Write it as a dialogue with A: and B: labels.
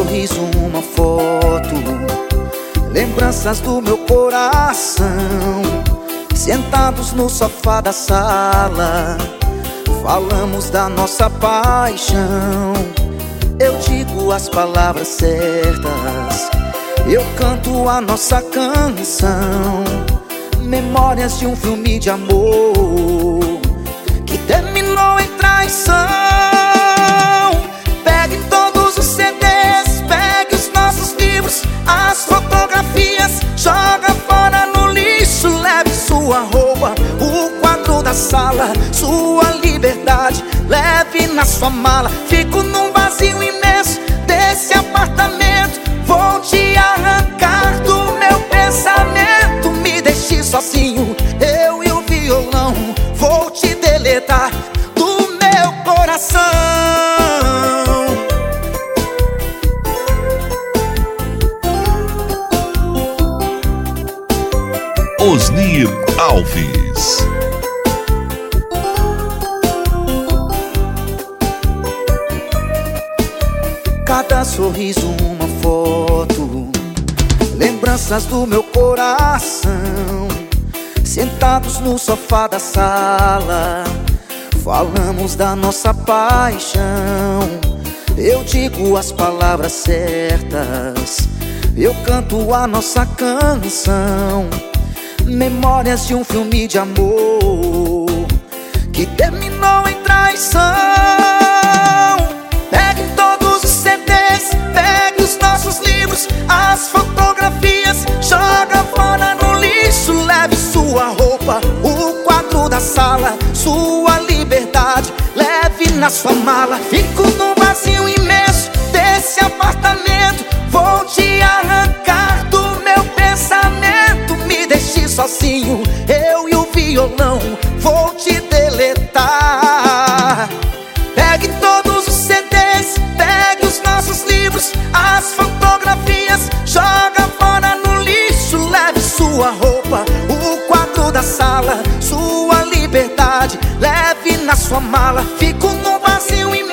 A: sorriso, uma foto, lembranças do meu coração, sentados no sofá da sala, falamos da nossa paixão. Eu digo as palavras certas, eu canto a nossa canção. Memórias de um filme de amor que terminou em traição. Pegue todos os CDs, pegue os nossos livros, as fotografias, joga fora no lixo. Leve sua roupa, o quadro da sala, sua liberdade, leve na sua mala. Fico num vazio imenso desse apartamento, vou te arrancar do meu pensamento. Me deixe sozinho, eu e o violão, vou te deletar do meu coração.
B: Osnir Alves.
A: Cada sorriso, uma foto, lembranças do meu coração, sentados no sofá da sala, falamos da nossa paixão. Eu digo as palavras certas, eu canto a nossa canção. Memórias de um filme de amor que terminou em traição. Pegue todos os CDs, pegue os nossos livros, as fotografias, joga fora no lixo. Leve sua roupa, o quadro da sala, sua liberdade, leve na sua mala. Fico num vazio imenso desse apartamento, vou te arrancar do meu pensamento. Me deixe sozinho, eu e o violão, vou te deletar. Pegue todos os CDs, pegue os nossos livros, as fotografias, joga fora no lixo. Leve sua roupa, o quadro da sala, sua liberdade, leve na sua mala. Fico num vazio imenso